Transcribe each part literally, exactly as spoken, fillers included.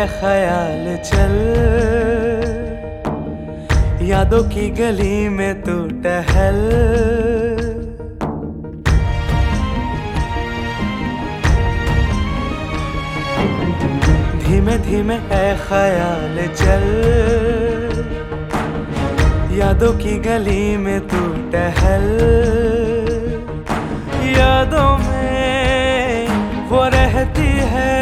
ख्याल चल, यादों की गली में तू टहल। धीमे धीमे ऐ ख्याल चल, यादों की गली में तू टहल। यादों में वो रहती है,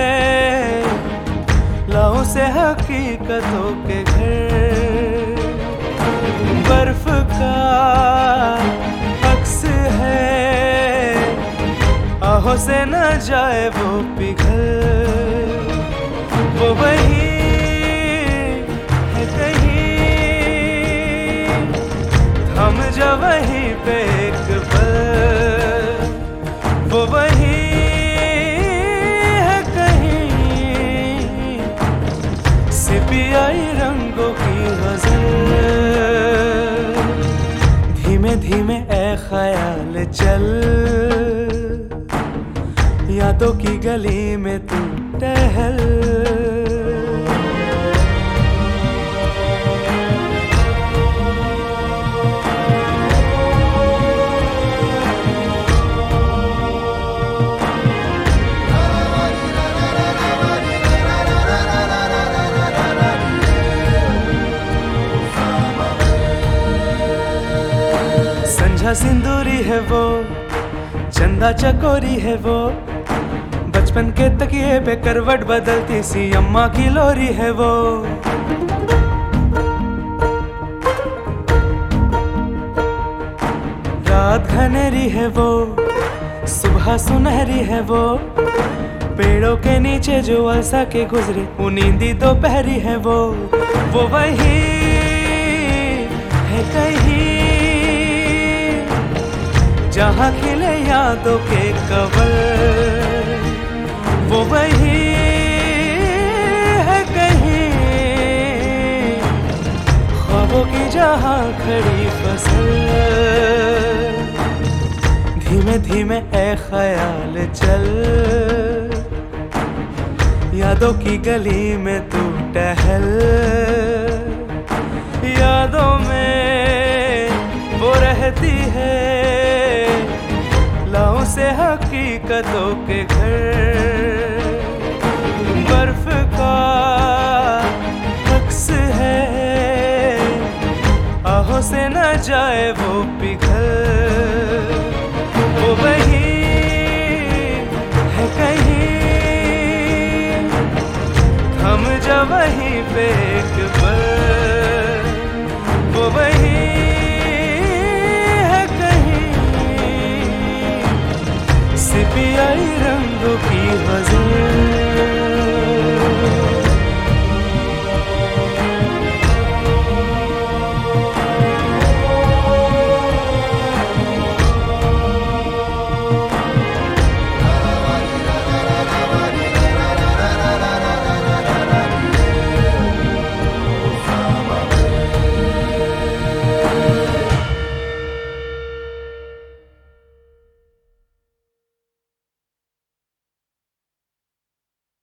लाओ से हकीकतों के घर। बर्फ का अक्स है, आहों से न जाए वो पिघल। वो वही है कहीं, थम जा वहीं पे एक पल। वो वही है कहीं, सिपियाई रंगों की गजल। धीमे धीमे ऐ ख्याल चल, यादों की गली में तू टहल। संझा सिंदूरी है वो, चंदा चकोरी है वो, बचपन के तकिए पे करवट बदलती सी अम्मा की लोरी है वो। रात घनेरी है वो, सुबह सुनहरी है वो, पेड़ों के नीचे जो अलसा के गुजरे वो नींदी दोपहरी है वो। वो वही है कहीं, जहाँ खिले यादों के कवल। वो वही है कहीं, ख्वाबों की जहाँ खड़ी फसल। धीमे धीमे ऐ ख्याल चल, यादों की गली में तू टहल। यादों में वो रहती है, लाओं से हकीकतों के घर। बर्फ का अक्स है, आहों से न जाए वो पिघल। वो वही है कहीं, थम जा वहीं पे।